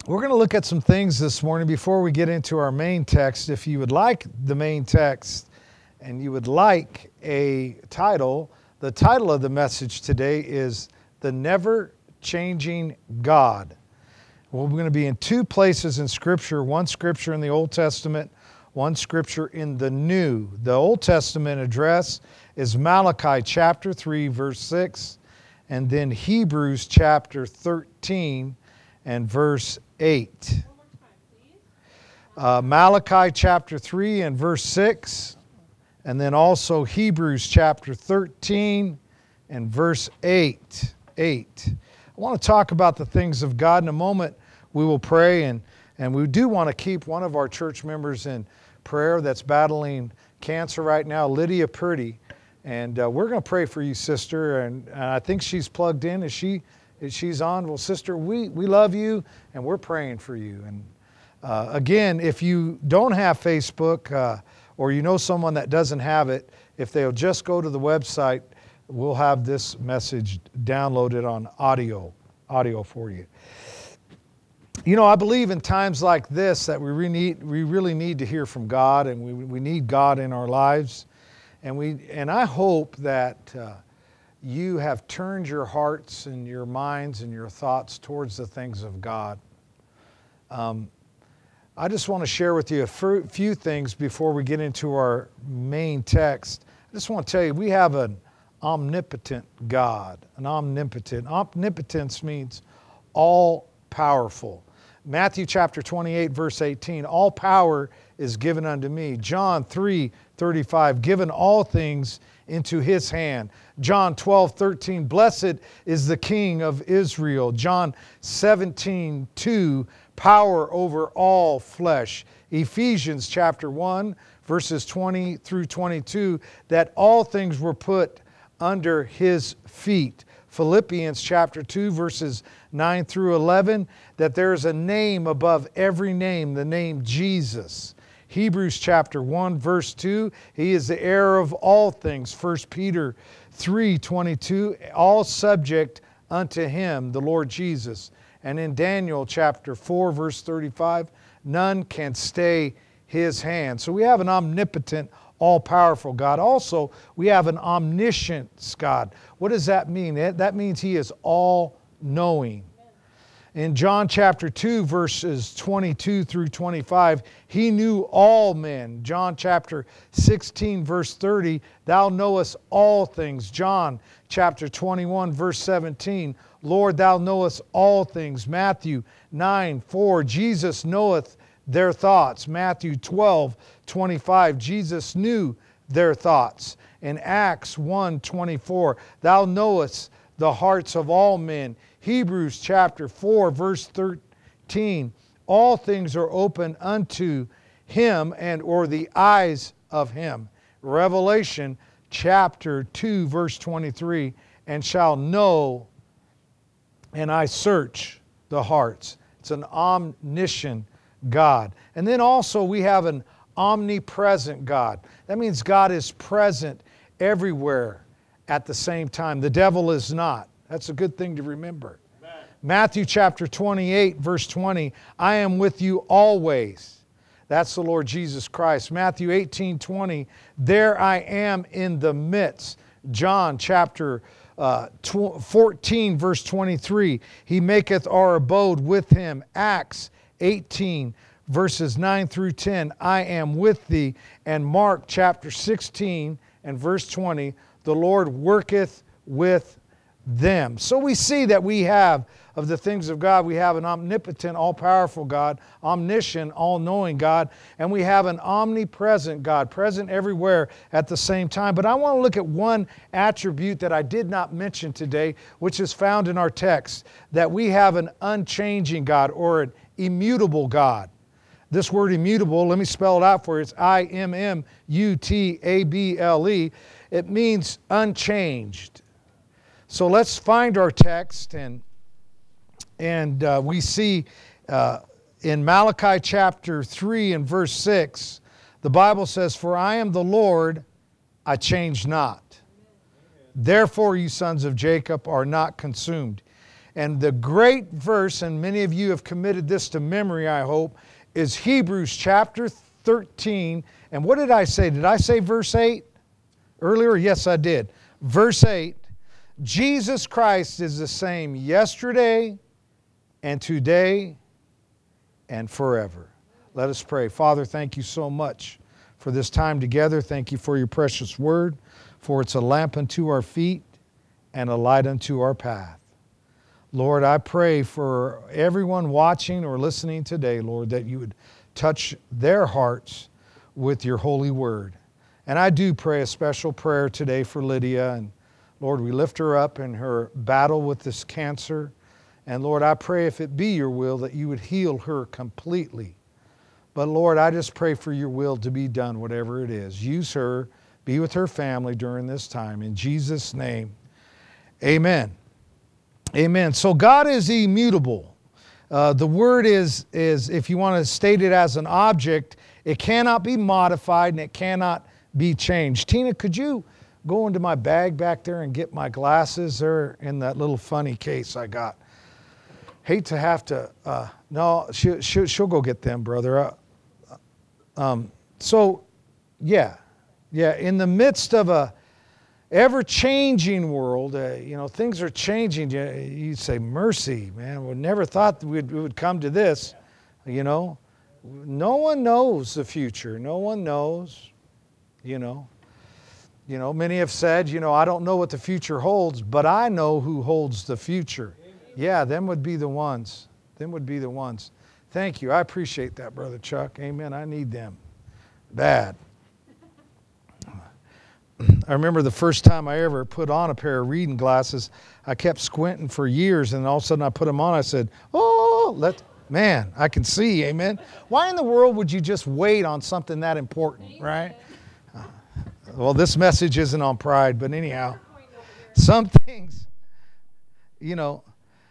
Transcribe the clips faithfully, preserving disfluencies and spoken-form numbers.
We're going to look at some things this morning before we get into our main text. If you would like the main text and you would like a title, the title of the message today is The Never Changing God. Well, we're going to be in two places in Scripture, one Scripture in the Old Testament, one Scripture in the New. The Old Testament address is Malachi chapter three, verse six, and then Hebrews chapter thirteen and verse eight. Uh, Malachi chapter three and verse six, and then also Hebrews chapter thirteen and verse eight. eight. I want to talk about the things of God. In a moment, we will pray, and, and we do want to keep one of our church members in prayer that's battling cancer right now, Lydia Purdy. And uh, we're going to pray for you, sister, and, and I think she's plugged in. Is she? She's on. Well, sister, we, we love you, and we're praying for you. And uh, again, if you don't have Facebook uh, or you know someone that doesn't have it, if they'll just go to the website, we'll have this message downloaded on audio, audio for you. You know, I believe in times like this that we really need, we really need to hear from God, and we, we need God in our lives. And, we, and I hope that uh, you have turned your hearts and your minds and your thoughts towards the things of God. Um, I just want to share with you a few things before we get into our main text. I just want to tell you, we have an omnipotent God. An omnipotent. Omnipotence means all powerful. Matthew chapter twenty-eight, verse eighteen, all power is given unto me. John three thirty-five, given all things into his hand. John twelve thirteen, blessed is the King of Israel. John seventeen two, power over all flesh. Ephesians chapter one, verses twenty through twenty-two, that all things were put under his feet. Philippians chapter two, verses nine through eleven, that there is a name above every name, the name Jesus. Hebrews chapter one, verse two, he is the heir of all things. First Peter three twenty-two, all subject unto him, the Lord Jesus. And in Daniel chapter four, verse thirty-five, none can stay his hand. So we have an omnipotent, all-powerful God. Also, we have an omniscient God. What does that mean? That means he is all-knowing. In John chapter two, verses twenty-two through twenty-five, he knew all men. John chapter sixteen, verse thirty, thou knowest all things. John chapter twenty-one, verse seventeen, Lord, thou knowest all things. Matthew nine four, Jesus knoweth their thoughts. Matthew twelve twenty-five, Jesus knew their thoughts. In Acts one twenty-four, thou knowest the hearts of all men. Hebrews chapter four, verse thirteen, all things are open unto him and or the eyes of him. Revelation chapter two, verse twenty-three, and shall know, and I search the hearts. It's an omniscient God. And then also we have an omnipresent God. That means God is present everywhere at the same time. The devil is not. That's a good thing to remember. Amen. Matthew chapter twenty-eight, verse twenty, I am with you always. That's the Lord Jesus Christ. Matthew eighteen twenty, there I am in the midst. John chapter uh, fourteen, verse twenty-three, he maketh our abode with him. Acts eighteen, verses nine through ten, I am with thee. And Mark chapter sixteen and verse twenty, the Lord worketh with them. So we see that we have, of the things of God, we have an omnipotent, all-powerful God, omniscient, all-knowing God, and we have an omnipresent God, present everywhere at the same time. But I want to look at one attribute that I did not mention today, which is found in our text, that we have an unchanging God, or an immutable God. This word immutable, let me spell it out for you. It's I M M U T A B L E. It means unchanged. So let's find our text, and and uh, we see uh, in Malachi chapter three and verse six, the Bible says, for I am the Lord, I change not. Therefore, you sons of Jacob are not consumed. And the great verse, and many of you have committed this to memory, I hope, is Hebrews chapter thirteen. And what did I say? Did I say verse eight earlier? Yes, I did. Verse eight, Jesus Christ is the same yesterday and today and forever. Let us pray. Father, thank you so much for this time together. Thank you for your precious word, for it's a lamp unto our feet and a light unto our path. Lord, I pray for everyone watching or listening today, Lord, that you would touch their hearts with your holy word. And I do pray a special prayer today for Lydia. And Lord, we lift her up in her battle with this cancer. And Lord, I pray if it be your will that you would heal her completely. But Lord, I just pray for your will to be done, whatever it is. Use her, be with her family during this time. In Jesus' name, amen. Amen. So God is immutable. Uh, the word is, is, if you want to state it as an object, it cannot be modified and it cannot be changed. Tina, could you go into my bag back there and get my glasses? They're in that little funny case I got. Hate to have to, uh, no, she, she, she'll go get them, brother. Uh, um, so, yeah, yeah, in the midst of a ever-changing world, uh, you know, things are changing. You, you say, mercy, man, we never thought we'd, we would come to this, you know. No one knows the future. No one knows, you know. You know, many have said, you know, I don't know what the future holds, but I know who holds the future. Yeah, them would be the ones. Them would be the ones. Thank you. I appreciate that, Brother Chuck. Amen. I need them. Bad. I remember the first time I ever put on a pair of reading glasses, I kept squinting for years, and all of a sudden I put them on. I said, oh, let, man, I can see, amen. Why in the world would you just wait on something that important, right? Uh, well, this message isn't on pride, but anyhow, some things, you know,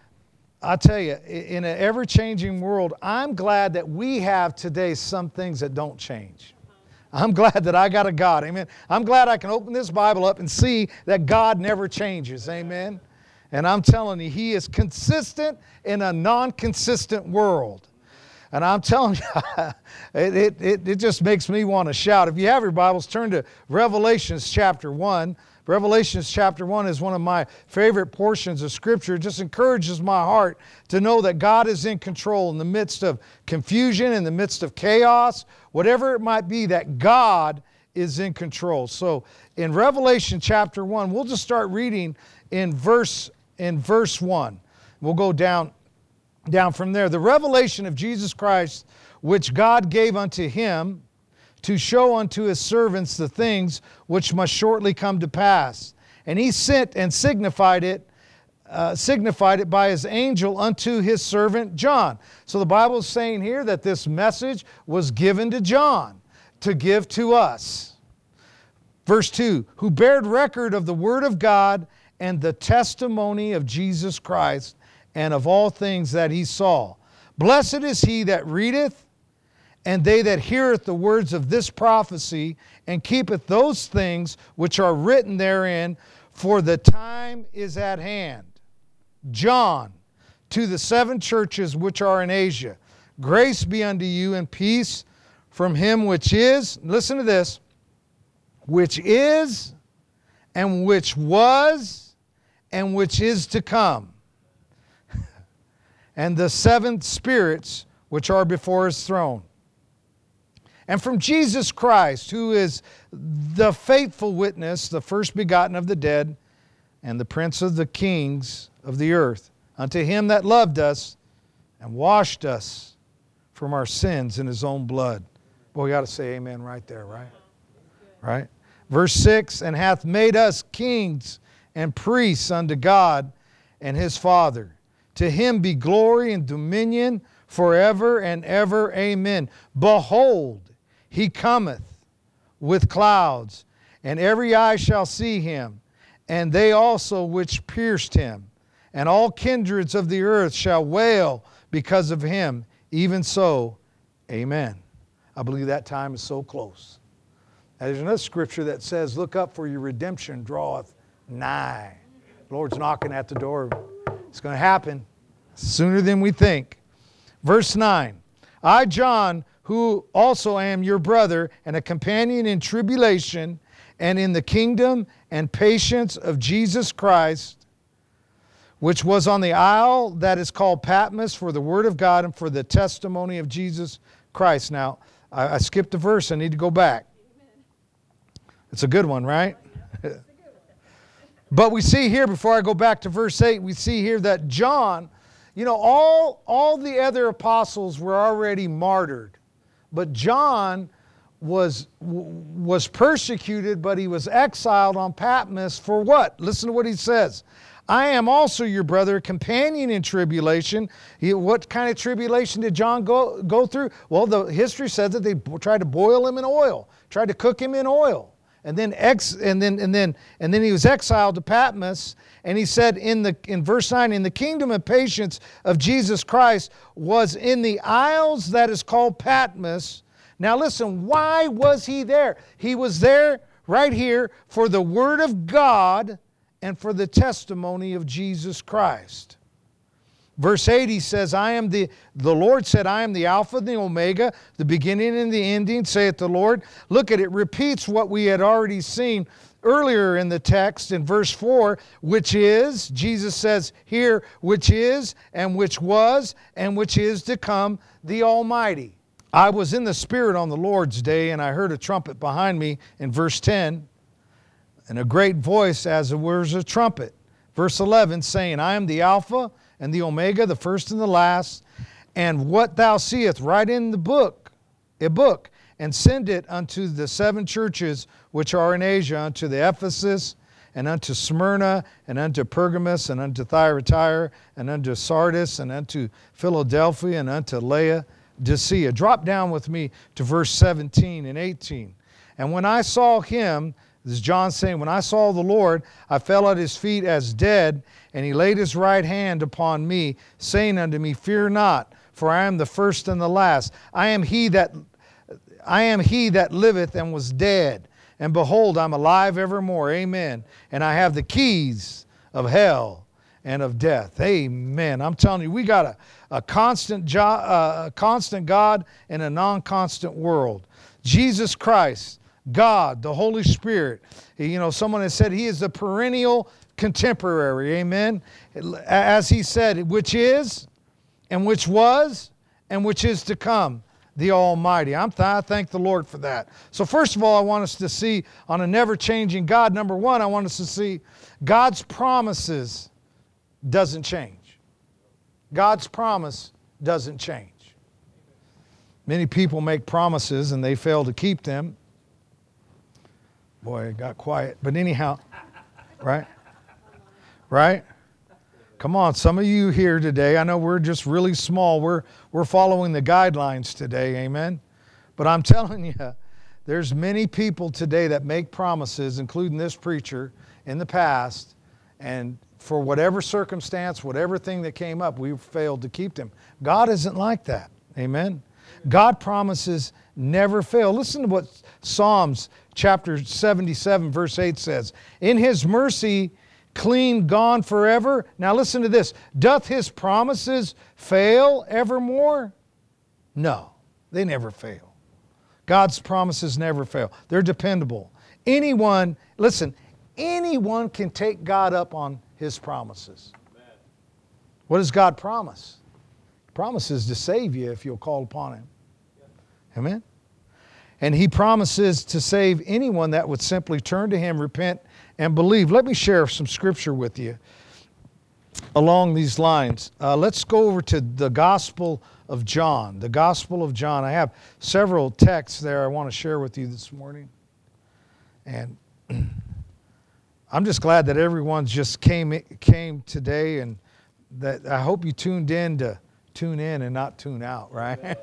I tell you, in an ever-changing world, I'm glad that we have today some things that don't change. I'm glad that I got a God, amen. I'm glad I can open this Bible up and see that God never changes, amen. And I'm telling you, He is consistent in a non-consistent world. And I'm telling you, it, it, it just makes me want to shout. If you have your Bibles, turn to Revelations chapter one. Revelations chapter one is one of my favorite portions of Scripture. It just encourages my heart to know that God is in control in the midst of confusion, in the midst of chaos, whatever it might be, that God is in control. So in Revelation chapter one, we'll just start reading in verse, in verse one. We'll go down, down from there. The revelation of Jesus Christ, which God gave unto Him, to show unto His servants the things which must shortly come to pass. And He sent and signified it, uh, signified it by His angel unto His servant John. So the Bible is saying here that this message was given to John to give to us. Verse two, who bared record of the word of God and the testimony of Jesus Christ and of all things that he saw. Blessed is he that readeth, and they that heareth the words of this prophecy, and keepeth those things which are written therein, for the time is at hand. John, to the seven churches which are in Asia, grace be unto you and peace from Him which is, listen to this, which is, and which was, and which is to come, and the seven spirits which are before His throne. And from Jesus Christ, who is the faithful witness, the first begotten of the dead, and the prince of the kings of the earth, unto Him that loved us and washed us from our sins in His own blood. Boy, we got to say amen right there, right? Right? Verse six, and hath made us kings and priests unto God and His Father. To Him be glory and dominion forever and ever. Amen. Behold, He cometh with clouds, and every eye shall see Him, and they also which pierced Him. And all kindreds of the earth shall wail because of Him. Even so, amen. I believe that time is so close. Now, there's another scripture that says, look up, for your redemption draweth nigh. The Lord's knocking at the door. It's going to happen sooner than we think. Verse nine. I, John, who also am your brother and a companion in tribulation and in the kingdom and patience of Jesus Christ, which was on the isle that is called Patmos for the word of God and for the testimony of Jesus Christ. Now, I, I skipped a verse. I need to go back. It's a good one, right? But we see here, before I go back to verse eight, we see here that John, you know, all, all the other apostles were already martyred. But John was, was persecuted, but he was exiled on Patmos for what? Listen to what he says. I am also your brother, companion in tribulation. He, what kind of tribulation did John go, go through? Well, the history says that they tried to boil him in oil, tried to cook him in oil. And then, ex, and then, and then, and then he was exiled to Patmos. And he said in the in verse nine, in the kingdom and patience of Jesus Christ was in the isles that is called Patmos. Now listen, why was he there? He was there right here for the word of God and for the testimony of Jesus Christ. Verse eight, he says, I am the, the Lord said, I am the Alpha and the Omega, the beginning and the ending, saith the Lord. Look at it, repeats what we had already seen earlier in the text in verse four, which is, Jesus says here, which is, and which was, and which is to come, the Almighty. I was in the Spirit on the Lord's day, and I heard a trumpet behind me in verse ten, and a great voice as it were a trumpet. Verse eleven, saying, I am the Alpha and the Omega, the first and the last, and what thou seest, write in the book, a book, and send it unto the seven churches which are in Asia, unto the Ephesus, and unto Smyrna, and unto Pergamos, and unto Thyatira, and unto Sardis, and unto Philadelphia, and unto Laodicea. Drop down with me to verse seventeen and eighteen. And when I saw him, this is John saying, when I saw the Lord, I fell at his feet as dead, and he laid his right hand upon me, saying unto me, fear not, for I am the first and the last. I am he that I am he that liveth and was dead, and behold, I'm alive evermore. Amen. And I have the keys of hell and of death. Amen. I'm telling you, we got a, a constant jo- uh, a constant God in a non-constant world. Jesus Christ, God, the Holy Spirit. You know, someone has said he is the perennial contemporary. Amen. As he said, which is, and which was, and which is to come, the Almighty. I'm th- I thank the Lord for that. So first of all, I want us to see on a never-changing God. Number one, I want us to see God's promises doesn't change. God's promise doesn't change. Many people make promises and they fail to keep them. Boy, it got quiet. But anyhow, right? Right? Come on, some of you here today, I know we're just really small. We're, we're following the guidelines today, amen? But I'm telling you, there's many people today that make promises, including this preacher, in the past, and for whatever circumstance, whatever thing that came up, we failed to keep them. God isn't like that, amen? God promises never fail. Listen to what Psalms chapter seventy-seven, verse eight says. In his mercy, clean gone forever. Now listen to this. Doth his promises fail evermore? No, they never fail. God's promises never fail. They're dependable. Anyone, listen, anyone can take God up on his promises. Amen. What does God promise? He promises to save you if you'll call upon him. Yeah. Amen? And he promises to save anyone that would simply turn to him, repent, and believe. Let me share some scripture with you along these lines. Uh, let's go over to the Gospel of John. The Gospel of John. I have several texts there I want to share with you this morning. And I'm just glad that everyone just came came today, and that I hope you tuned in to tune in and not tune out, right?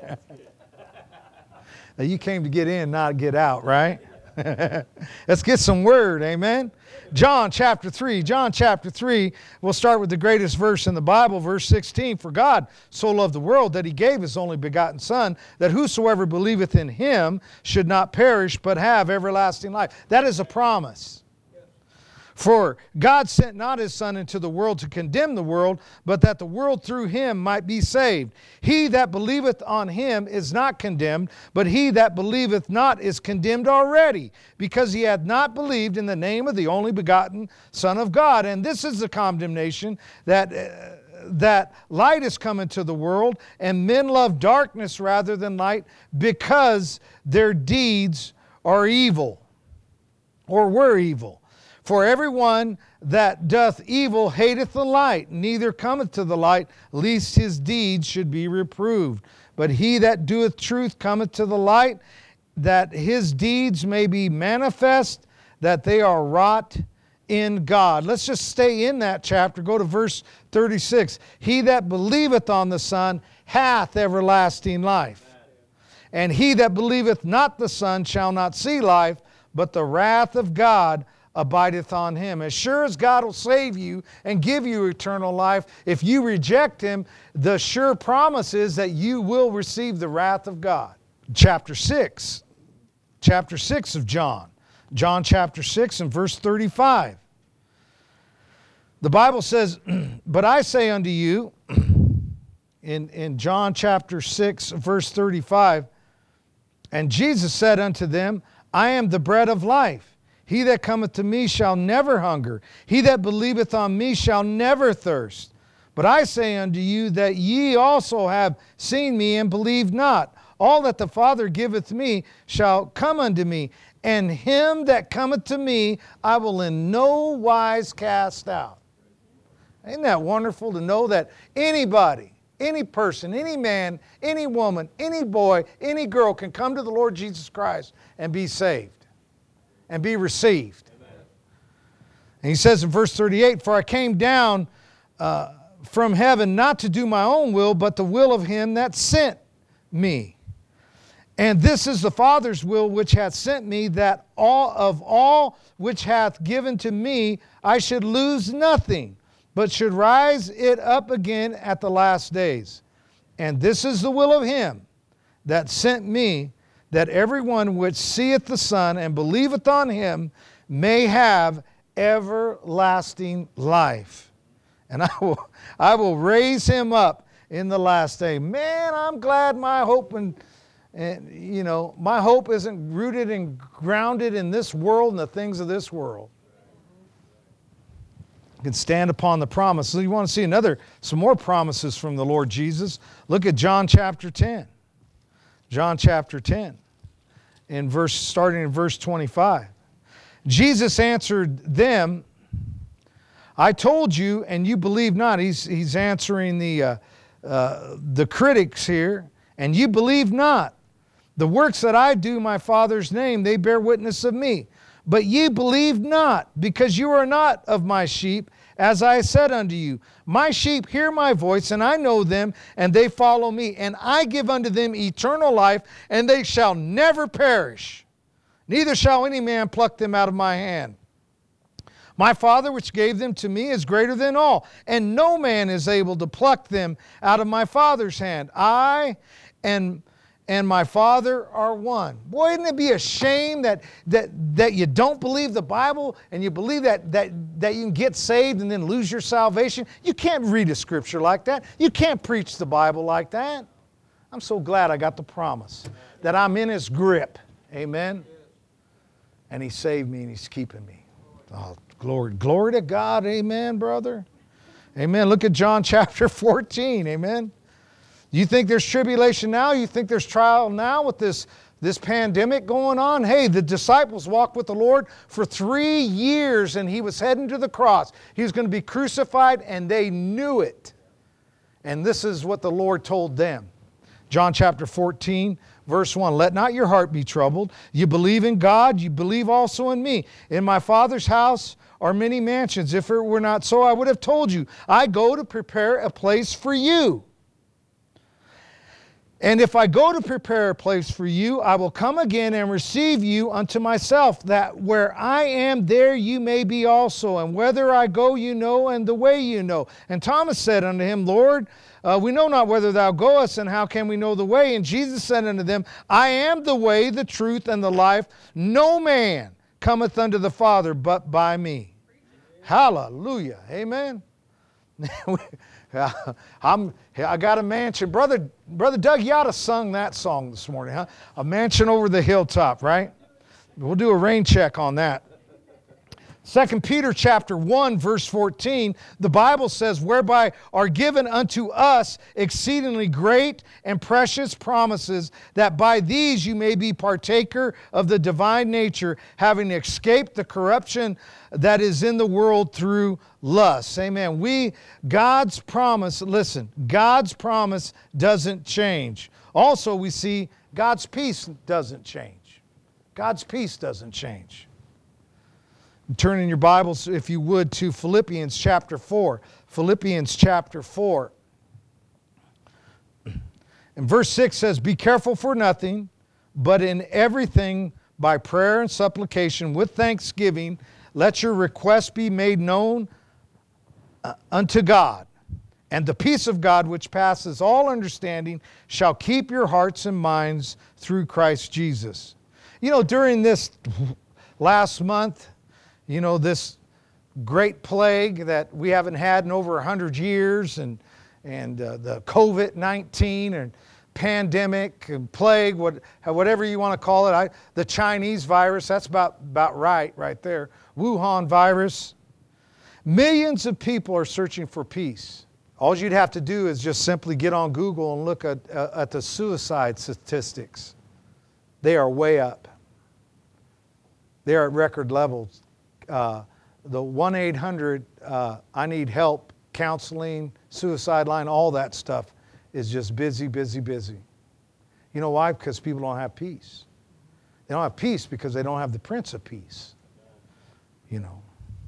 You came to get in, not get out, right? Let's get some word, amen? John chapter three. John chapter three, we'll start with the greatest verse in the Bible, verse sixteen. For God so loved the world that he gave his only begotten Son, that whosoever believeth in him should not perish, but have everlasting life. That is a promise. For God sent not his Son into the world to condemn the world, but that the world through him might be saved. He that believeth on him is not condemned, but he that believeth not is condemned already, because he hath not believed in the name of the only begotten Son of God. And this is the condemnation, that uh, that light is come into the world, and men love darkness rather than light, because their deeds are evil, or were evil. For everyone that doth evil hateth the light, neither cometh to the light, lest his deeds should be reproved. But he that doeth truth cometh to the light, that his deeds may be manifest, that they are wrought in God. Let's just stay in that chapter. Go to verse thirty-six. He that believeth on the Son hath everlasting life. And he that believeth not the Son shall not see life, but the wrath of God abideth on him. As sure as God will save you and give you eternal life, if you reject him, the sure promise is that you will receive the wrath of God. Chapter six. Chapter six of John. John chapter six and verse thirty-five. The Bible says, but I say unto you, in, in John chapter six, verse thirty-five, and Jesus said unto them, I am the bread of life. He that cometh to me shall never hunger. He that believeth on me shall never thirst. But I say unto you that ye also have seen me and believe not. All that the Father giveth me shall come unto me, and him that cometh to me I will in no wise cast out. Isn't that wonderful to know that anybody, any person, any man, any woman, any boy, any girl can come to the Lord Jesus Christ and be saved and be received. Amen. And he says in verse thirty-eight, for I came down uh, from heaven not to do my own will, but the will of him that sent me. And this is the Father's will which hath sent me, that all of all which hath given to me I should lose nothing, but should rise it up again at the last days. And this is the will of him that sent me, that everyone which seeth the Son and believeth on him may have everlasting life. And I will, I will raise him up in the last day. Man, I'm glad my hope and, and you know, my hope isn't rooted and grounded in this world and the things of this world. You can stand upon the promise. So you want to see another, some more promises from the Lord Jesus? Look at John chapter ten. John chapter ten, in verse, starting in verse twenty-five. Jesus answered them, I told you, and you believe not. He's, he's answering the, uh, uh, the critics here. And you believe not. The works that I do in my Father's name, they bear witness of me. But ye believe not, because you are not of my sheep, as I said unto you. My sheep hear my voice, and I know them, and they follow me. And I give unto them eternal life, and they shall never perish. Neither shall any man pluck them out of my hand. My Father which gave them to me is greater than all, and no man is able to pluck them out of my Father's hand. I and and my Father are one. Boy, wouldn't it be a shame that, that, that you don't believe the Bible and you believe that, that, that you can get saved and then lose your salvation? You can't read a scripture like that. You can't preach the Bible like that. I'm so glad I got the promise that I'm in His grip. Amen? And He saved me and He's keeping me. Oh, glory, glory to God. Amen, brother. Amen. Look at John chapter fourteen. Amen. You think there's tribulation now? You think there's trial now with this, this pandemic going on? Hey, the disciples walked with the Lord for three years and He was heading to the cross. He was going to be crucified and they knew it. And this is what the Lord told them. John chapter fourteen, verse one, let not your heart be troubled. You believe in God, you believe also in me. In my Father's house are many mansions. If it were not so, I would have told you. I go to prepare a place for you. And if I go to prepare a place for you, I will come again and receive you unto myself, that where I am, there you may be also. And whither I go, you know, and the way you know. And Thomas said unto him, Lord, uh, we know not whither thou goest, and how can we know the way? And Jesus said unto them, I am the way, the truth, and the life. No man cometh unto the Father but by me. Hallelujah. Amen. I'm, I got a mansion. Brother, Brother Doug, you ought to sung that song this morning, huh? A mansion over the hilltop, right? We'll do a rain check on that. Second Peter chapter one, verse fourteen, the Bible says, whereby are given unto us exceedingly great and precious promises, that by these you may be partaker of the divine nature, having escaped the corruption that is in the world through lust. Amen. We, God's promise, listen, God's promise doesn't change. Also, we see God's peace doesn't change. God's peace doesn't change. Turn in your Bibles, if you would, to Philippians chapter four. Philippians chapter four. And verse six says, be careful for nothing, but in everything by prayer and supplication with thanksgiving, let your requests be made known unto God. And the peace of God, which passes all understanding, shall keep your hearts and minds through Christ Jesus. You know, during this last month, you know, this great plague that we haven't had in over one hundred years, and, and uh, the COVID nineteen and pandemic and plague, what, whatever you want to call it, I, the Chinese virus, that's about, about right, right there. Wuhan virus. Millions of people are searching for peace. All you'd have to do is just simply get on Google and look at, uh, at the suicide statistics. They are way up. They are at record levels. Uh, the one eight hundred, uh, I need help, counseling, suicide line, all that stuff is just busy, busy, busy. You know why? Because people don't have peace. They don't have peace because they don't have the Prince of Peace. You know.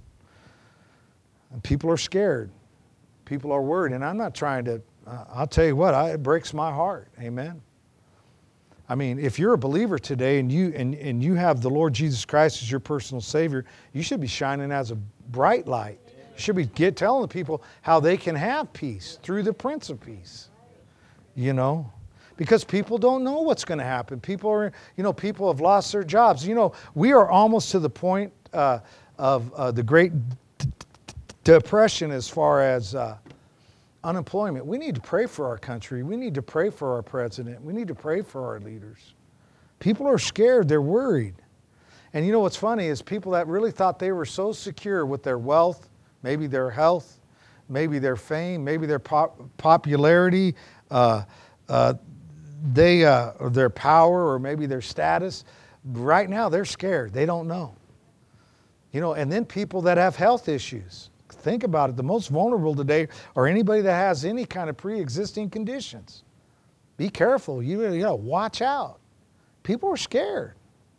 And people are scared. People are worried. And I'm not trying to, uh, I'll tell you what, I, it breaks my heart. Amen. I mean, if you're a believer today and you and, and you have the Lord Jesus Christ as your personal Savior, you should be shining as a bright light. You should be get, telling the people how they can have peace through the Prince of Peace. You know, because people don't know what's going to happen. People are, you know, people have lost their jobs. You know, we are almost to the point uh, of uh, the Great D- D- Depression as far as uh, unemployment. We need to pray for our country. We need to pray for our president. We need to pray for our leaders. People are scared. They're worried. And you know what's funny is people that really thought they were so secure with their wealth, maybe their health, maybe their fame, maybe their pop- popularity, uh, uh, they, uh, or their power, or maybe their status. Right now, they're scared. They don't know. You know, and then people that have health issues. Think about it. The most vulnerable today are anybody that has any kind of pre-existing conditions. Be careful. You, you know, watch out. People are scared.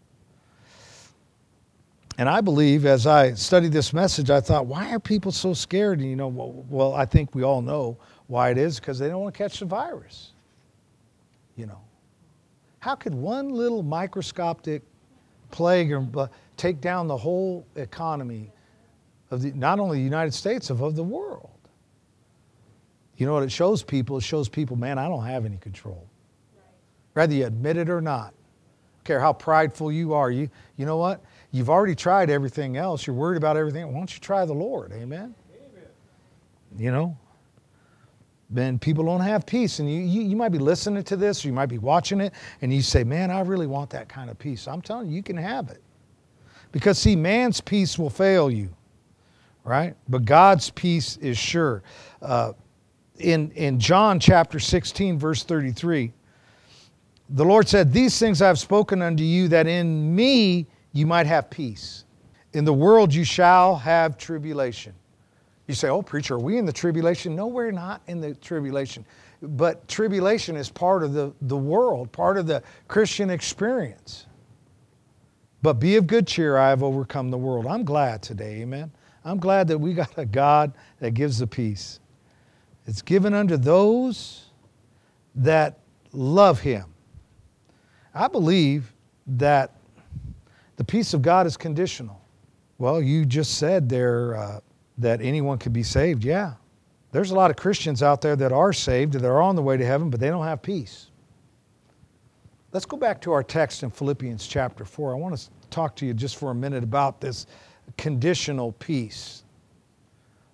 And I believe as I studied this message, I thought, why are people so scared? And you know, well, well, I think we all know why it is, because they don't want to catch the virus. You know, how could one little microscopic plague or, take down the whole economy of the, not only the United States, of, of the world? You know what it shows people? It shows people, man, I don't have any control. Whether you admit it or not. I don't care how prideful you are. You, you know what? You've already tried everything else. You're worried about everything. Why don't you try the Lord? Amen? Amen. You know? Then people don't have peace. And you, you, you might be listening to this, or you might be watching it, and you say, man, I really want that kind of peace. I'm telling you, you can have it. Because, see, man's peace will fail you. Right? But God's peace is sure. Uh, in, in John chapter sixteen, verse thirty-three, the Lord said, these things I have spoken unto you, that in me you might have peace. In the world you shall have tribulation. You say, oh, preacher, are we in the tribulation? No, we're not in the tribulation. But tribulation is part of the, the world, part of the Christian experience. But be of good cheer, I have overcome the world. I'm glad today, amen? I'm glad that we got a God that gives the peace. It's given unto those that love Him. I believe that the peace of God is conditional. Well, you just said there uh, that anyone could be saved. Yeah. There's a lot of Christians out there that are saved, that are on the way to heaven, but they don't have peace. Let's go back to our text in Philippians chapter four. I want to talk to you just for a minute about this conditional peace.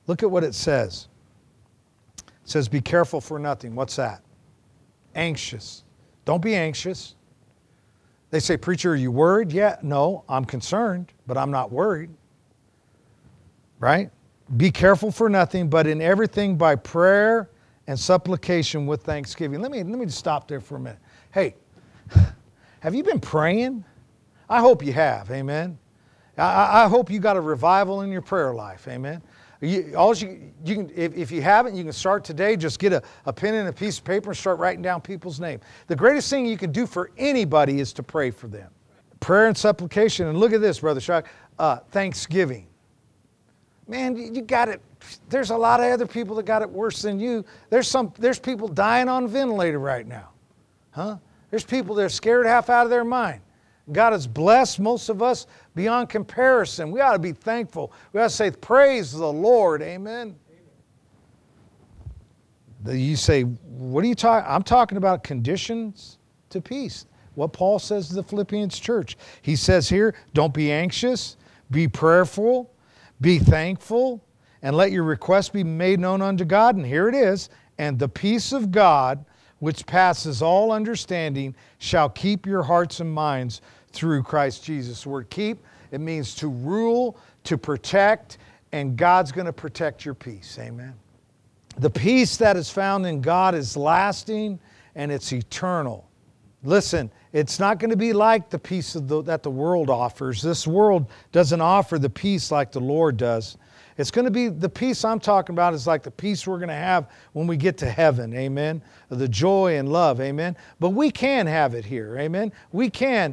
Look at what it says. It says, be careful for nothing. What's that? Anxious. Don't be anxious. They say, preacher, are you worried? Yeah, no, I'm concerned, but I'm not worried. Right? Be careful for nothing, but in everything by prayer and supplication with thanksgiving. Let me, let me just stop there for a minute. Hey, have you been praying? I hope you have, amen. I, I hope you got a revival in your prayer life, amen. You, all you, you can, if, if you haven't, you can start today. Just get a, a pen and a piece of paper and start writing down people's names. The greatest thing you can do for anybody is to pray for them. Prayer and supplication. And look at this, Brother Shock. Uh, thanksgiving. Man, you, you got it. There's a lot of other people that got it worse than you. There's some. There's people dying on a ventilator right now. Huh? There's people that are scared half out of their mind. God has blessed most of us beyond comparison. We ought to be thankful. We ought to say, praise the Lord. Amen. Amen. You say, what are you talking? I'm talking about conditions to peace. What Paul says to the Philippians church. He says here, don't be anxious, be prayerful, be thankful, and let your requests be made known unto God. And here it is. And the peace of God, which passes all understanding, shall keep your hearts and minds through Christ Jesus. The word keep, it means to rule, to protect, and God's going to protect your peace. Amen. The peace that is found in God is lasting and it's eternal. Listen, it's not going to be like the peace of the, that the world offers. This world doesn't offer the peace like the Lord does. It's going to be, the peace I'm talking about is like the peace we're going to have when we get to heaven, amen? The joy and love, amen? But we can have it here, amen? We can,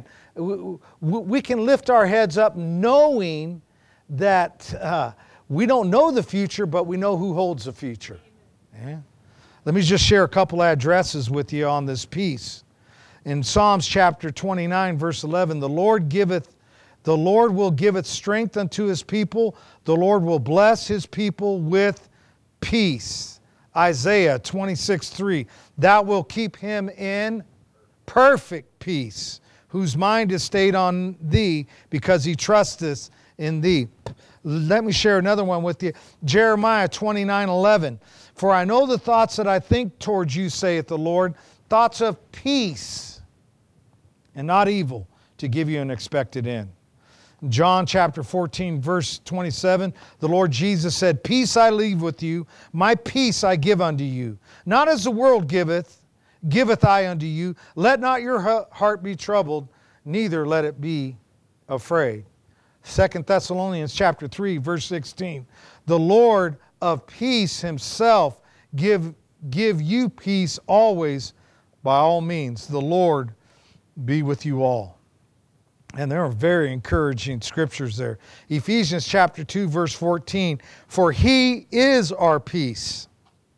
we can lift our heads up knowing that uh, we don't know the future, but we know who holds the future. Yeah? Let me just share a couple addresses with you on this peace. In Psalms chapter twenty-nine, verse eleven, the Lord giveth The Lord will giveth strength unto His people. The Lord will bless His people with peace. Isaiah twenty-six three. Thou wilt keep him in perfect peace, whose mind is stayed on Thee, because he trusteth in Thee. Let me share another one with you. Jeremiah twenty-nine eleven. For I know the thoughts that I think towards you, saith the Lord, thoughts of peace and not evil, to give you an expected end. John chapter fourteen, verse twenty-seven, the Lord Jesus said, peace I leave with you, my peace I give unto you. Not as the world giveth, giveth I unto you. Let not your heart be troubled, neither let it be afraid. Second Thessalonians chapter three, verse sixteen, the Lord of peace Himself give, give you peace always by all means. The Lord be with you all. And there are very encouraging scriptures there. Ephesians chapter two, verse fourteen, for He is our peace.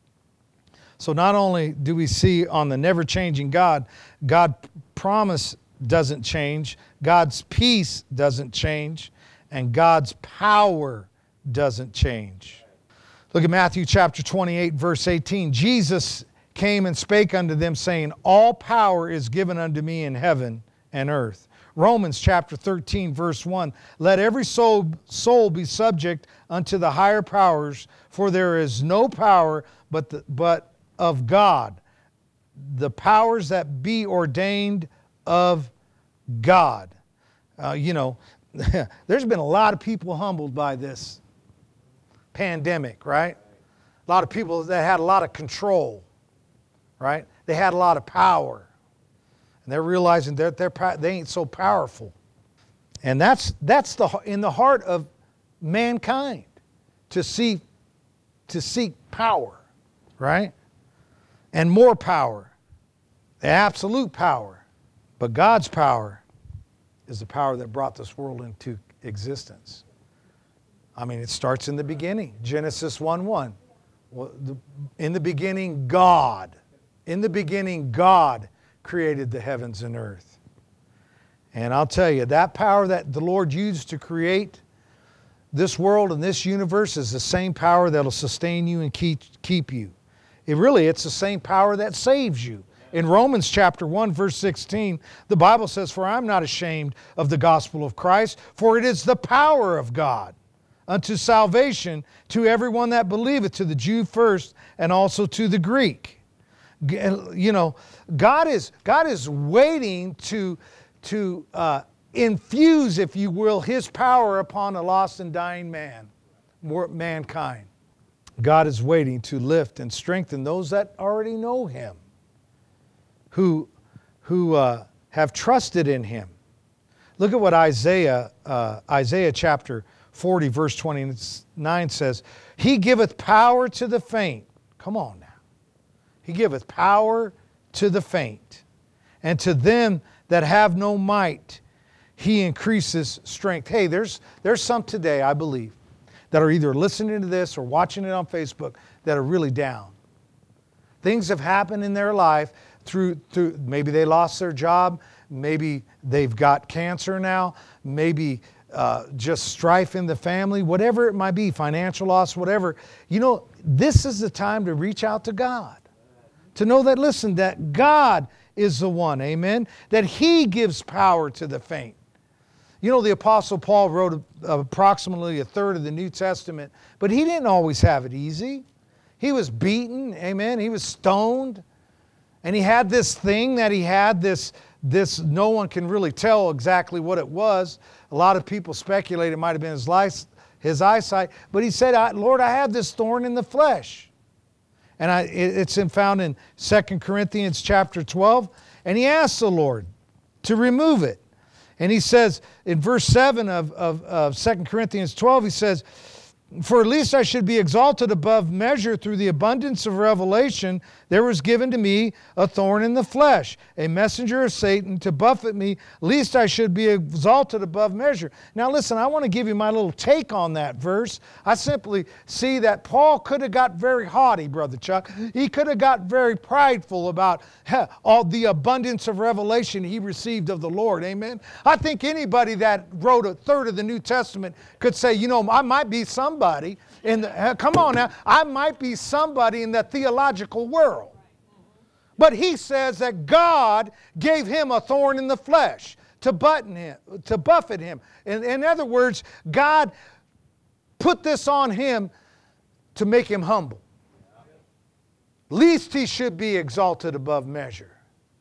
So not only do we see on the never-changing God, God's promise doesn't change, God's peace doesn't change, and God's power doesn't change. Look at Matthew chapter twenty-eight, verse eighteen. Jesus came and spake unto them, saying, all power is given unto me in heaven and earth. Romans chapter thirteen, verse one, let every soul, soul be subject unto the higher powers, for there is no power but, the, but of God, the powers that be ordained of God. Uh, you know, there's been a lot of people humbled by this pandemic, right? A lot of people that had a lot of control, right? They had a lot of power. And they're realizing that they're, they ain't so powerful. And that's, that's the, in the heart of mankind, to, see, to seek power, right? And more power, the absolute power. But God's power is the power that brought this world into existence. I mean, it starts in the beginning. Genesis one one. In the beginning, God. In the beginning, God created the heavens and earth. And I'll tell you, that power that the Lord used to create this world and this universe is the same power that'll sustain you and keep, keep you. It really, it's the same power that saves you. In Romans chapter one, verse sixteen, the Bible says, for I'm not ashamed of the gospel of Christ, for it is the power of God unto salvation to everyone that believeth, to the Jew first, and also to the Greek. You know, God is, God is waiting to, to uh, infuse, if you will, His power upon a lost and dying man, mankind. God is waiting to lift and strengthen those that already know Him, who, who uh, have trusted in Him. Look at what Isaiah, uh, Isaiah chapter forty, verse twenty-nine says. He giveth power to the faint. Come on now. He giveth power to the faint. And to them that have no might, He increases strength. Hey, there's, there's some today, I believe, that are either listening to this or watching it on Facebook that are really down. Things have happened in their life through, through maybe they lost their job, maybe they've got cancer now, maybe uh, just strife in the family, whatever it might be, financial loss, whatever. You know, this is the time to reach out to God. To know that, listen, that God is the one, amen, that He gives power to the faint. You know, the Apostle Paul wrote approximately a third of the New Testament, but he didn't always have it easy. He was beaten, amen. He was stoned. And he had this thing that he had, this, this no one can really tell exactly what it was. A lot of people speculate it might have been his, life, his eyesight. But he said, Lord, I have this thorn in the flesh. And I, it's in, found in Second Corinthians chapter twelve. And he asked the Lord to remove it. And he says in verse seven of, of, of Second Corinthians twelve, he says, for at least I should be exalted above measure through the abundance of revelation, there was given to me a thorn in the flesh, a messenger of Satan to buffet me, lest I should be exalted above measure. Now listen, I want to give you my little take on that verse. I simply see that Paul could have got very haughty, Brother Chuck. He could have got very prideful about heh, all the abundance of revelation he received of the Lord. Amen. I think anybody that wrote a third of the New Testament could say, you know, I might be somebody in the, uh, come on now, I might be somebody in the theological world. But he says that God gave him a thorn in the flesh to button him, to buffet him. In, in other words, God put this on him to make him humble. Least he should be exalted above measure.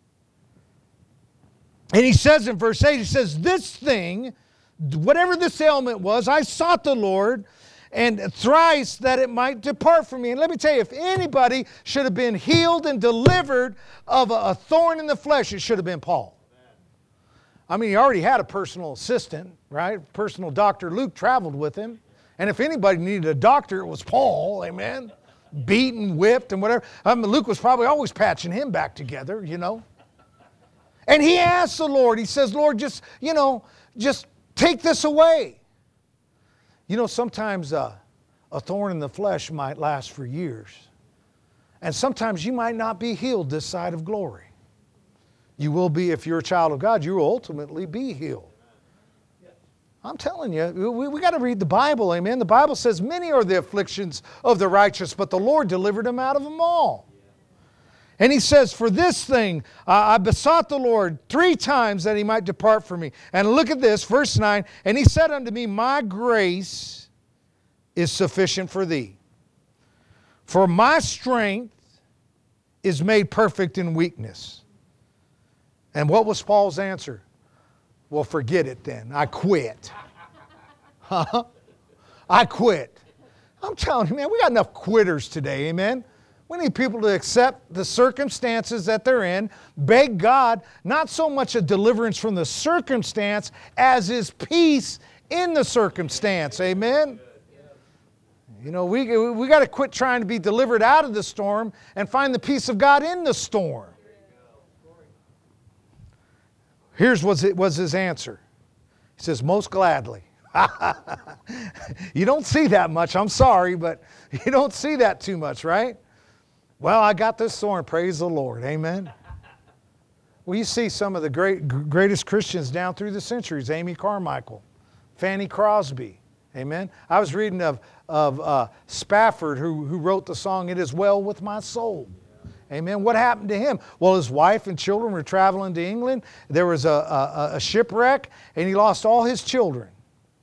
And he says in verse eight, he says, this thing, whatever this ailment was, I sought the Lord, and thrice that it might depart from me. And let me tell you, if anybody should have been healed and delivered of a, a thorn in the flesh, it should have been Paul. I mean, he already had a personal assistant, right? Personal doctor. Luke traveled with him. And if anybody needed a doctor, it was Paul, amen? Beaten, whipped, and whatever. I mean, Luke was probably always patching him back together, you know. And he asked the Lord, he says, Lord, just, you know, just take this away. You know, sometimes uh, a thorn in the flesh might last for years. And sometimes you might not be healed this side of glory. You will be, if you're a child of God, you will ultimately be healed. I'm telling you, we, we got to read the Bible, amen. The Bible says, many are the afflictions of the righteous, but the Lord delivered them out of them all. And he says, for this thing, uh, I besought the Lord three times that he might depart from me. And look at this, verse nine. And he said unto me, my grace is sufficient for thee. For my strength is made perfect in weakness. And what was Paul's answer? Well, forget it then. I quit. Huh? I quit. I'm telling you, man, we got enough quitters today, amen? We need people to accept the circumstances that they're in, beg God, not so much a deliverance from the circumstance as His peace in the circumstance. Amen? You know, we, we got to quit trying to be delivered out of the storm and find the peace of God in the storm. Here's what was his answer. He says, most gladly. You don't see that much. I'm sorry, but you don't see that too much, right? Well, I got this thorn. Praise the Lord. Amen. Well, you see some of the great, greatest Christians down through the centuries. Amy Carmichael, Fanny Crosby. Amen. I was reading of, of uh, Spafford, who, who wrote the song, It Is Well With My Soul. Amen. What happened to him? Well, his wife and children were traveling to England. There was a, a, a shipwreck, and he lost all his children.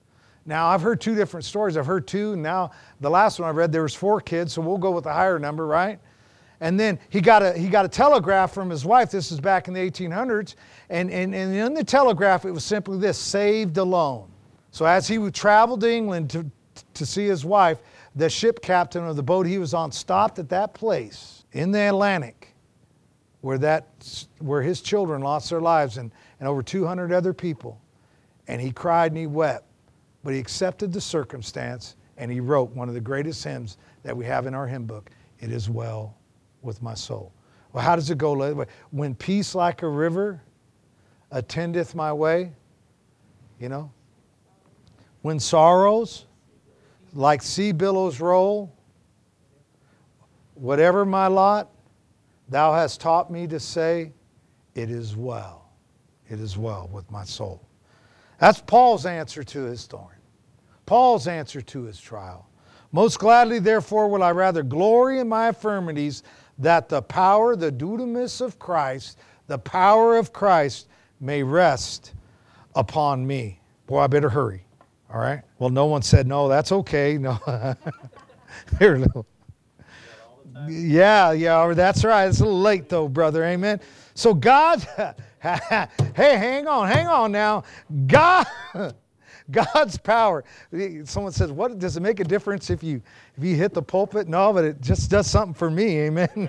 Now, I've heard two different stories. I've heard two, and now the last one I read, there was four kids, so we'll go with the higher number, right? And then he got a he got a telegraph from his wife. This is back in the eighteen hundreds. And, and, and in the telegraph, it was simply this: saved alone. So as he would travel to England to, to see his wife, the ship captain of the boat he was on stopped at that place in the Atlantic where, that, where his children lost their lives and, and over two hundred other people. And he cried and he wept. But he accepted the circumstance, and he wrote one of the greatest hymns that we have in our hymn book, "It Is Well With My Soul." Well, how does it go? When peace like a river attendeth my way, you know. When sorrows like sea billows roll, whatever my lot, thou hast taught me to say, it is well. It is well with my soul. That's Paul's answer to his thorn. Paul's answer to his trial. Most gladly, therefore, will I rather glory in my infirmities, that the power, the dunamis of Christ, the power of Christ may rest upon me. Boy, I better hurry. All right? Well, no one said, no, that's okay. No. Here, no. Yeah, yeah, that's right. It's a little late, though, brother. Amen. So God, hey, hang on, hang on now. God, God's power. Someone says, what, does it make a difference if you if you hit the pulpit? No, but it just does something for me. Amen.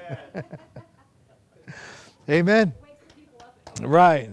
Amen. Right.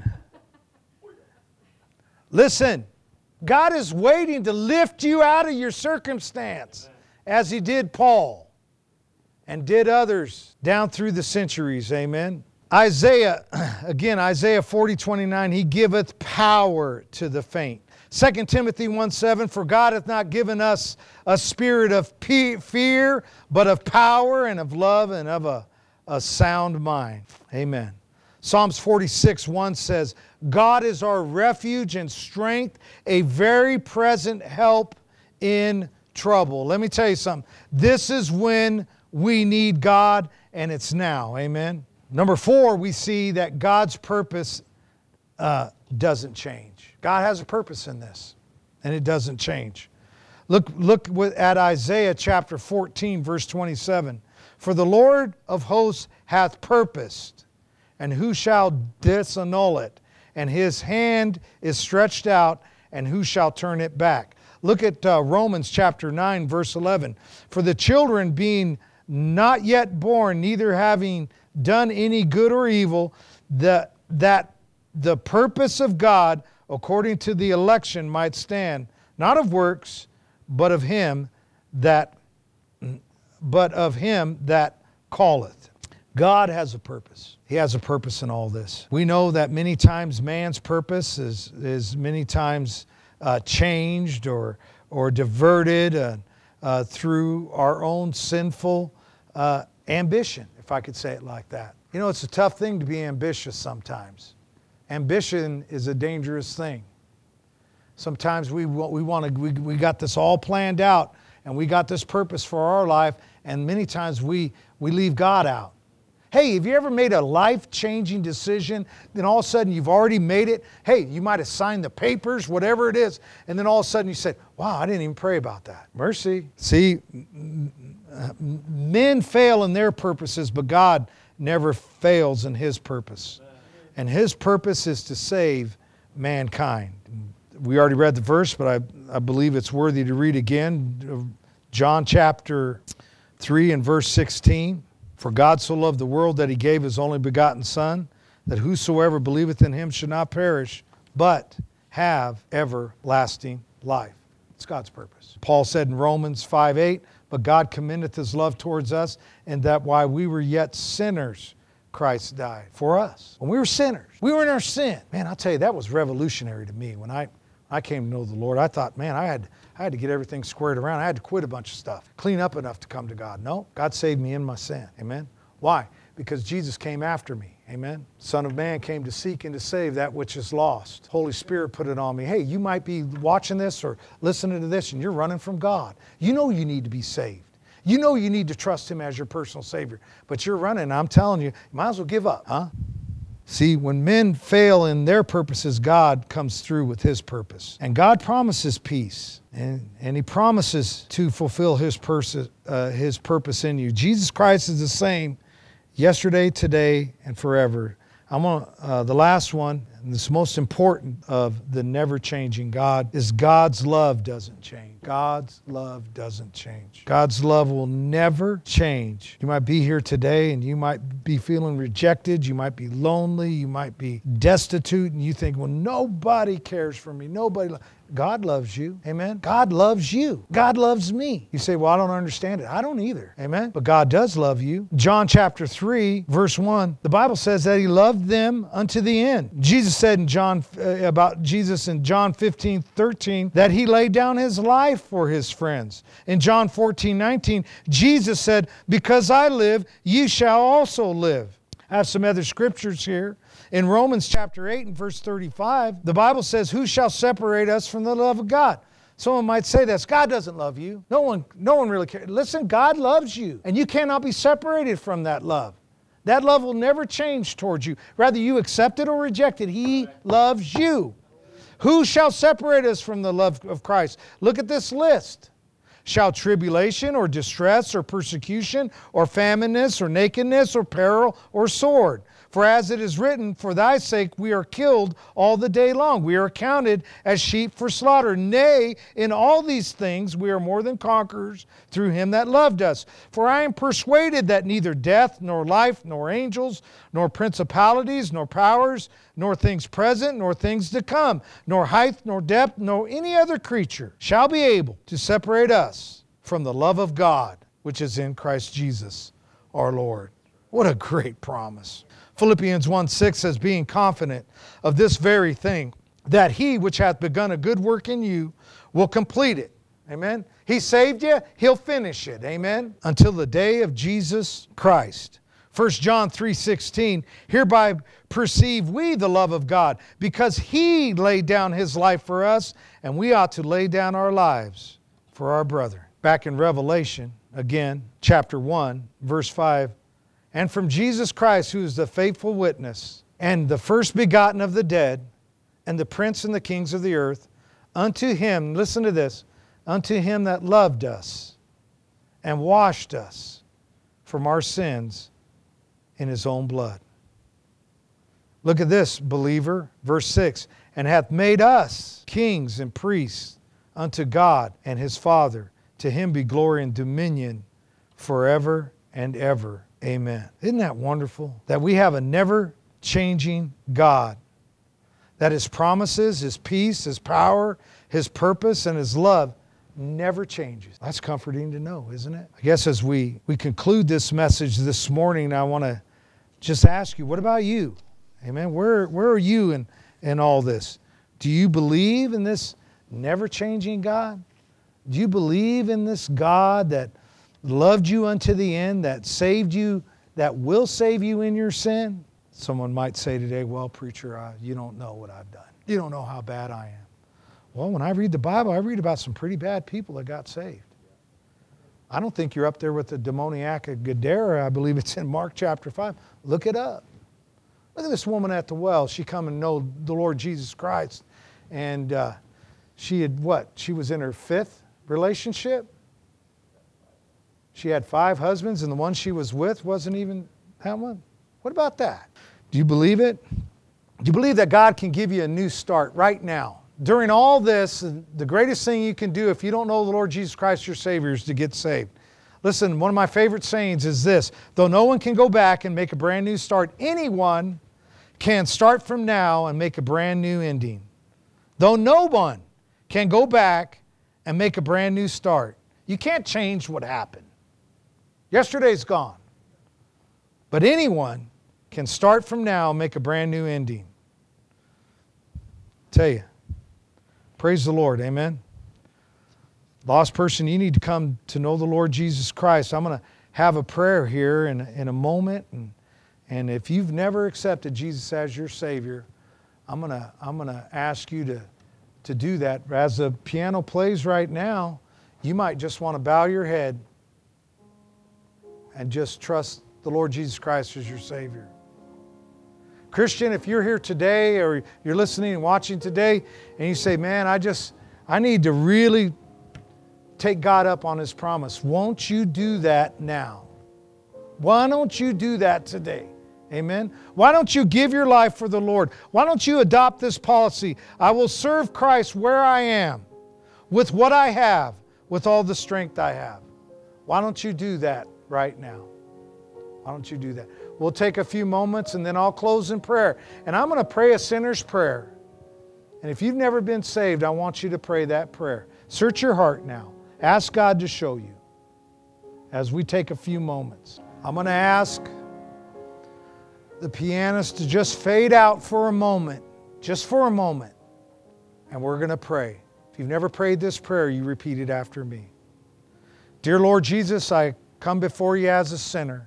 Listen, God is waiting to lift you out of your circumstance, as He did Paul and did others down through the centuries. Amen. Isaiah, again, Isaiah forty twenty-nine, He giveth power to the faint. Second Timothy one seven, for God hath not given us a spirit of fear, but of power and of love and of a, a sound mind. Amen. Psalms forty-six one says, God is our refuge and strength, a very present help in trouble. Let me tell you something. This is when we need God, and it's now. Amen. Number four, we see that God's purpose uh, doesn't change. God has a purpose in this, and it doesn't change. Look, look at Isaiah chapter fourteen, verse twenty-seven. For the Lord of hosts hath purposed, and who shall disannul it? And His hand is stretched out, and who shall turn it back? Look at uh, Romans chapter nine, verse eleven. For the children being not yet born, neither having done any good or evil, the, that the purpose of God, according to the election, might stand, not of works, but of Him that, but of Him that calleth. God has a purpose. He has a purpose in all this. We know that many times man's purpose is, is many times uh, changed or, or diverted uh, uh, through our own sinful uh, ambition, if I could say it like that. You know, it's a tough thing to be ambitious sometimes. Ambition is a dangerous thing. Sometimes we, we want to, we, we got this all planned out, and we got this purpose for our life, and many times we, we leave God out. Hey, have you ever made a life-changing decision, then all of a sudden you've already made it? Hey, you might have signed the papers, whatever it is, and then all of a sudden you said, wow, I didn't even pray about that. Mercy. See, men fail in their purposes, but God never fails in His purpose. And His purpose is to save mankind. We already read the verse, but I, I believe it's worthy to read again. John chapter three and verse sixteen. For God so loved the world that He gave His only begotten Son, that whosoever believeth in Him should not perish, but have everlasting life. It's God's purpose. Paul said in Romans five eight, but God commendeth His love towards us, and that while we were yet sinners, Christ died for us. When we were sinners, we were in our sin. Man, I'll tell you, that was revolutionary to me. When I, I came to know the Lord, I thought, man, I had, I had to get everything squared around. I had to quit a bunch of stuff, clean up enough to come to God. No, God saved me in my sin. Amen. Why? Because Jesus came after me. Amen. Son of Man came to seek and to save that which is lost. Holy Spirit put it on me. Hey, you might be watching this or listening to this and you're running from God. You know you need to be saved. You know you need to trust Him as your personal Savior. But you're running, and I'm telling you, you might as well give up, huh? See, when men fail in their purposes, God comes through with His purpose. And God promises peace. And, and He promises to fulfill His, pers- uh, His purpose in you. Jesus Christ is the same yesterday, today, and forever. I'm on uh, the last one, and this most important of the never-changing God, is God's love doesn't change. God's love doesn't change. God's love will never change. You might be here today and you might be feeling rejected. You might be lonely. You might be destitute, and you think, well, nobody cares for me. Nobody. Lo-. God loves you. Amen. God loves you. God loves me. You say, well, I don't understand it. I don't either. Amen. But God does love you. John chapter three, verse one, the Bible says that He loved them unto the end. Jesus said in John, uh, about Jesus in John fifteen, thirteen, that He laid down His life for His friends. In John fourteen, nineteen, Jesus said, because I live, you shall also live. I have some other scriptures here. In Romans chapter eight and verse thirty-five, the Bible says, who shall separate us from the love of God? Someone might say this, God doesn't love you. No one, no one really cares. Listen, God loves you, and you cannot be separated from that love. That love will never change towards you. Rather, you accept it or reject it. He loves you. Who shall separate us from the love of Christ? Look at this list. Shall tribulation or distress or persecution or famine or nakedness or peril or sword? For as it is written, for thy sake we are killed all the day long. We are counted as sheep for slaughter. Nay, in all these things we are more than conquerors through Him that loved us. For I am persuaded that neither death, nor life, nor angels, nor principalities, nor powers, nor things present, nor things to come, nor height, nor depth, nor any other creature shall be able to separate us from the love of God, which is in Christ Jesus our Lord. What a great promise. Philippians one six says, being confident of this very thing, that He which hath begun a good work in you will complete it. Amen. He saved you, He'll finish it. Amen. Until the day of Jesus Christ. First John three sixteen, hereby perceive we the love of God, because He laid down His life for us, and we ought to lay down our lives for our brother. Back in Revelation, again, chapter one, verse five, and from Jesus Christ, who is the faithful witness, and the first begotten of the dead, and the prince and the kings of the earth, unto Him, listen to this, unto Him that loved us, and washed us from our sins in His own blood. Look at this, believer, verse six, and hath made us kings and priests unto God and His Father. To Him be glory and dominion forever and ever. Amen. Isn't that wonderful? That we have a never-changing God. That His promises, His peace, His power, His purpose, and His love never changes. That's comforting to know, isn't it? I guess as we, we conclude this message this morning, I want to just ask you, what about you? Amen. Where, where are you in, in all this? Do you believe in this never-changing God? Do you believe in this God that loved you unto the end, that saved you, that will save you in your sin? Someone might say today, well, preacher, uh, you don't know what I've done. You don't know how bad I am. Well, when I read the Bible, I read about some pretty bad people that got saved. I don't think you're up there with the demoniac of Gadara. I believe it's in Mark chapter five. Look it up. Look at this woman at the well. She come and know the Lord Jesus Christ. And uh, she had what? She was in her fifth relationship. She had five husbands, and the one she was with wasn't even that one. What about that? Do you believe it? Do you believe that God can give you a new start right now? During all this, the greatest thing you can do if you don't know the Lord Jesus Christ, your Savior, is to get saved. Listen, one of my favorite sayings is this: though no one can go back and make a brand new start, anyone can start from now and make a brand new ending. Though no one can go back and make a brand new start. You can't change what happened. Yesterday's gone. But anyone can start from now and make a brand new ending. Tell you, praise the Lord, amen. Lost person, you need to come to know the Lord Jesus Christ. I'm going to have a prayer here in, in a moment. And, and if you've never accepted Jesus as your Savior, I'm going to, I'm going to ask you to, to do that. As the piano plays right now, you might just want to bow your head and just trust the Lord Jesus Christ as your Savior. Christian, if you're here today or you're listening and watching today and you say, man, I just, I need to really take God up on His promise. Won't you do that now? Why don't you do that today? Amen. Why don't you give your life for the Lord? Why don't you adopt this policy? I will serve Christ where I am, with what I have, with all the strength I have. Why don't you do that right now? Why don't you do that? We'll take a few moments and then I'll close in prayer. And I'm going to pray a sinner's prayer. And if you've never been saved, I want you to pray that prayer. Search your heart now. Ask God to show you as we take a few moments. I'm going to ask the pianist to just fade out for a moment, just for a moment, and we're going to pray. If you've never prayed this prayer, you repeat it after me. Dear Lord Jesus, I come before you as a sinner.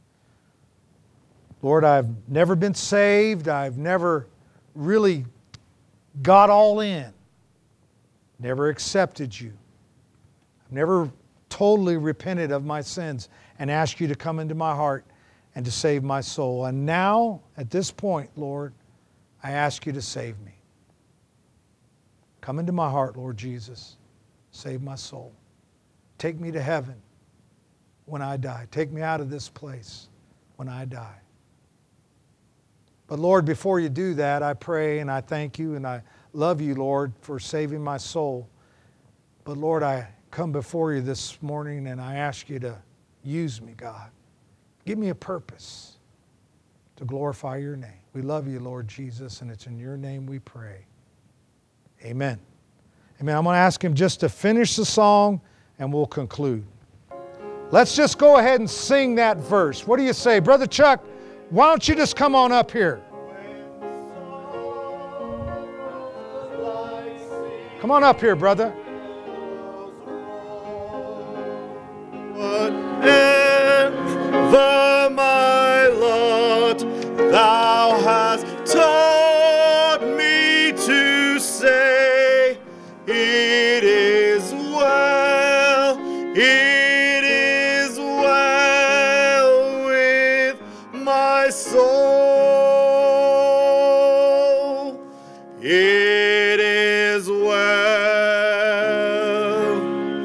Lord, I've never been saved. I've never really got all in. Never accepted you. I've never totally repented of my sins and asked you to come into my heart and to save my soul. And now, at this point, Lord, I ask you to save me. Come into my heart, Lord Jesus. Save my soul. Take me to heaven when I die. Take me out of this place when I die. But Lord, before you do that, I pray and I thank you and I love you, Lord, for saving my soul. But Lord, I come before you this morning and I ask you to use me, God. Give me a purpose to glorify your name. We love you, Lord Jesus, and it's in your name we pray. Amen. Amen. I'm going to ask him just to finish the song and we'll conclude. Let's just go ahead and sing that verse. What do you say? Brother Chuck, why don't you just come on up here? Come on up here, brother. Whatever my lot, thou hast taught me to say, it is well, it is well with my soul. It is well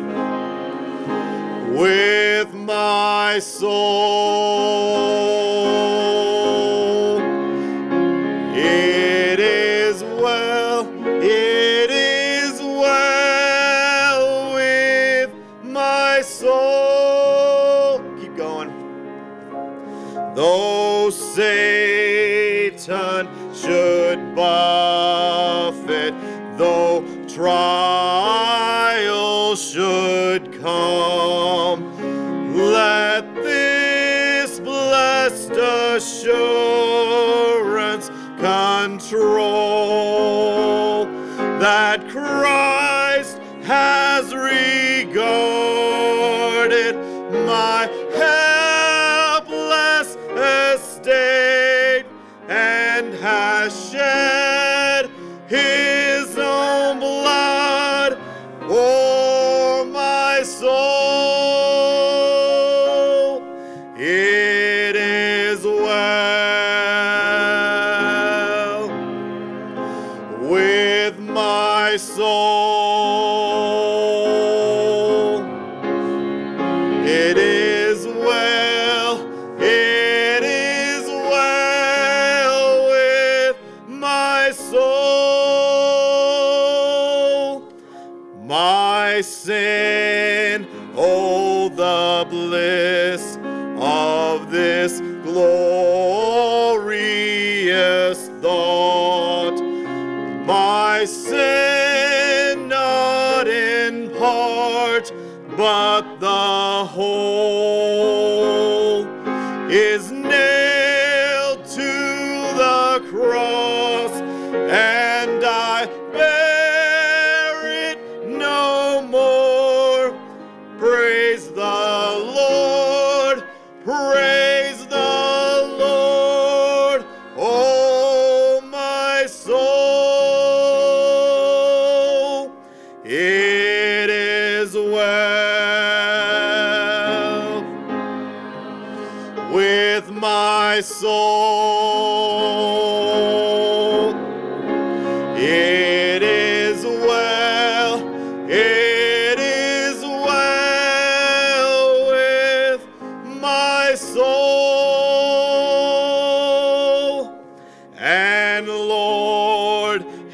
with my soul. It is well, it is well with my soul. Keep going. Though Satan should buffet, though trials should come, let this blessed assurance control that Christ has regarded my helpless estate and has shed his own blood for my soul. It is well with my soul. It is well, it is well with my soul. My sin, oh, the bliss of this glorious thought. My sin not in part, but the whole is nailed to the cross, and I bear it no more. Praise the Lord, praise the Lord, oh my soul. It is well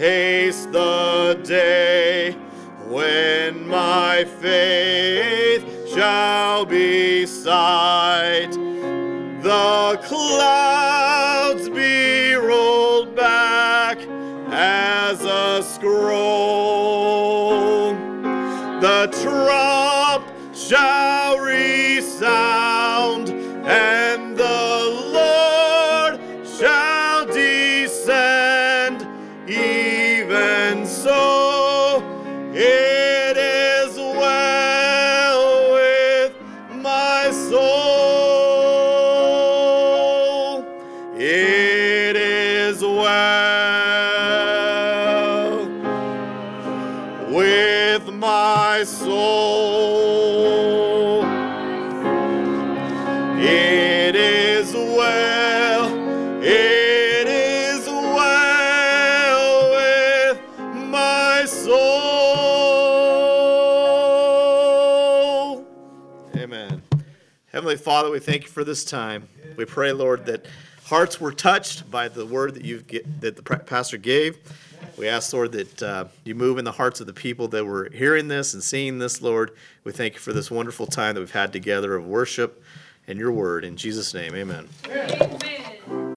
haste the day when my faith shall be sight. The clouds be rolled back as a scroll. The trump shall resound, and the Lord shall descend. Even so, it is well with my soul. It is well with my soul. It is well, it is well with my soul. Amen. Heavenly Father, we thank you for this time. We pray, Lord, that hearts were touched by the word that you that the pastor gave. We ask, Lord, that uh, you move in the hearts of the people that were hearing this and seeing this, Lord. We thank you for this wonderful time that we've had together of worship and your word. In Jesus' name, amen. Amen.